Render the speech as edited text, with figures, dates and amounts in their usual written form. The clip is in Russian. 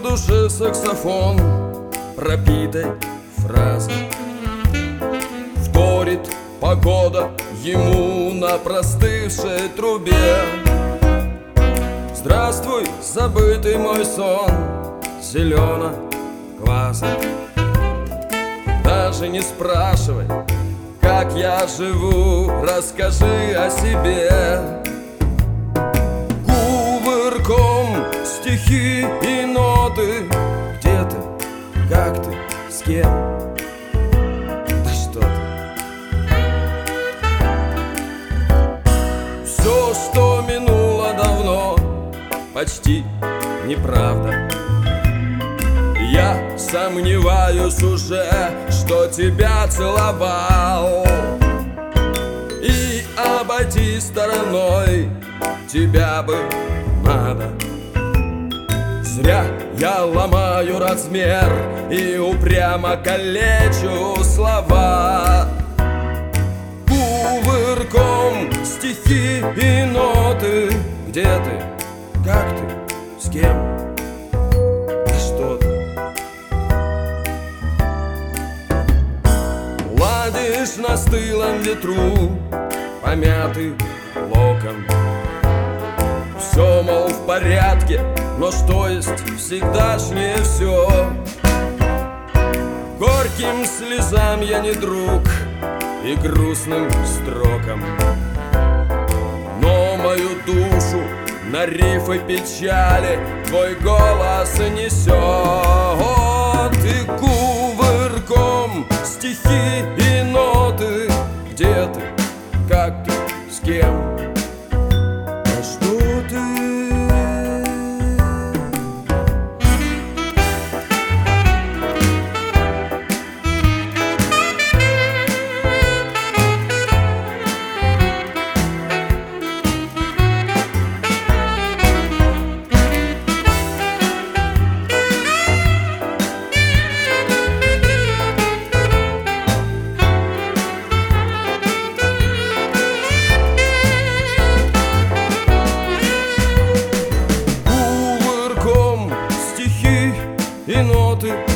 душе саксофон пропитой фразой. Вторит погода ему на простывшей трубе. Здравствуй, забытый мой сон, зелено-квасом. Даже не спрашивай, как я живу, расскажи о себе. Кувырком стихи и ноты. Где ты? Как ты? С кем? Да что ты? Все, что минуло давно, почти неправда. Я сомневаюсь уже, что тебя целовал. И обойти стороной тебя бы надо. Зря я ломаю размер и упрямо калечу слова. Кувырком стихи и ноты. Где ты? Как ты? С кем? Да что ты? Ладишь на стылом ветру помятый локон. Все, мол, в порядке, но что есть всегдашнее все. Горьким слезам я не друг и грустным строкам, но мою душу на рифы печали твой голос несет. И кувырком стихи и ноты. Где ты? Как ты? С кем? А что ты? И ноты.